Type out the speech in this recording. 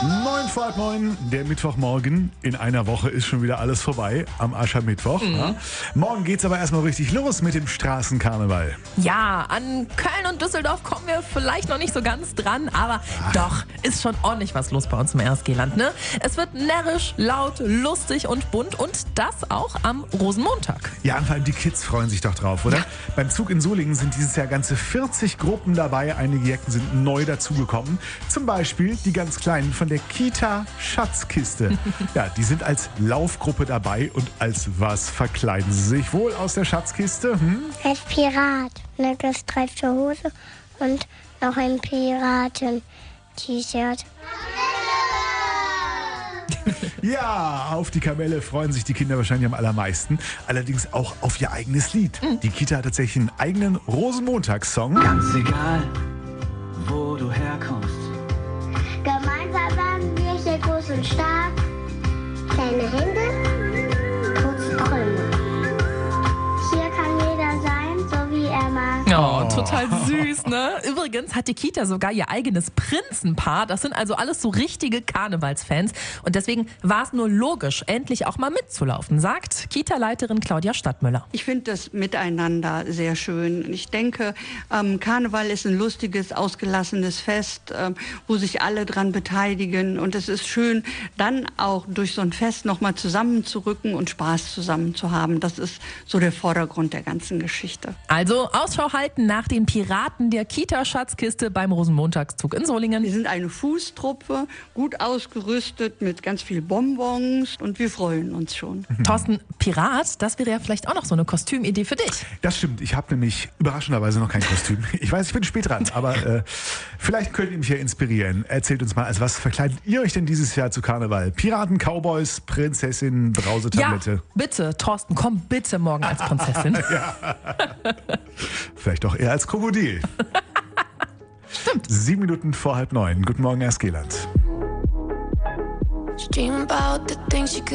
9:09, der Mittwochmorgen. In einer Woche ist schon wieder alles vorbei, am Aschermittwoch. Ja. Morgen geht's aber erstmal richtig los mit dem Straßenkarneval. Ja, an Köln und Düsseldorf kommen wir vielleicht noch nicht so ganz dran, aber doch, ist schon ordentlich was los bei uns im RSG-Land, ne? Es wird närrisch, laut, lustig und bunt und das auch am Rosenmontag. Ja, und vor allem die Kids freuen sich doch drauf, oder? Ja. Beim Zug in Solingen sind dieses Jahr ganze 40 Gruppen dabei. Einige Jecken sind neu dazugekommen. Zum Beispiel die ganz Kleinen von der Kita Schatzkiste. Ja, die sind als Laufgruppe dabei und als was verkleiden sie sich wohl aus der Schatzkiste? Als Pirat. Eine gestreifte Hose und noch ein Piraten-T-Shirt. Ja, auf die Kamelle freuen sich die Kinder wahrscheinlich am allermeisten. Allerdings auch auf ihr eigenes Lied. Die Kita hat tatsächlich einen eigenen Rosenmontagssong. Ganz egal, wo du herkommst. Gemeinsam werden wir sehr groß und stark. Kleine Hände, kurze Träume. Hier kann jeder sein, so wie er mag. Oh, total süß, ne? Übrigens hat die Kita sogar ihr eigenes Prinzenpaar. Das sind also alles so richtige Karnevalsfans. Und deswegen war es nur logisch, endlich auch mal mitzulaufen, sagt Kita-Leiterin Claudia Stadtmüller. Ich finde das Miteinander sehr schön. Ich denke, Karneval ist ein lustiges, ausgelassenes Fest, wo sich alle dran beteiligen. Und es ist schön, dann auch durch so ein Fest nochmal zusammenzurücken und Spaß zusammen zu haben. Das ist so der Vordergrund der ganzen Geschichte. Also Ausschau halten nach den Piraten der Kita-Schatzkiste beim Rosenmontagszug in Solingen. Wir sind eine Fußtruppe, gut ausgerüstet mit ganz viel Bonbons und wir freuen uns schon. Thorsten, Pirat, das wäre ja vielleicht auch noch so eine Kostümidee für dich. Das stimmt, ich habe nämlich überraschenderweise noch kein Kostüm. Ich weiß, ich bin spät dran, aber vielleicht könnt ihr mich ja inspirieren. Erzählt uns mal, als was verkleidet ihr euch denn dieses Jahr zu Karneval? Piraten, Cowboys, Prinzessin, Brausetablette? Ja, bitte, Thorsten, komm bitte morgen als Prinzessin. Vielleicht auch eher als Krokodil. Stimmt. 7 Minuten vor 8:30. Guten Morgen, RSG-Land.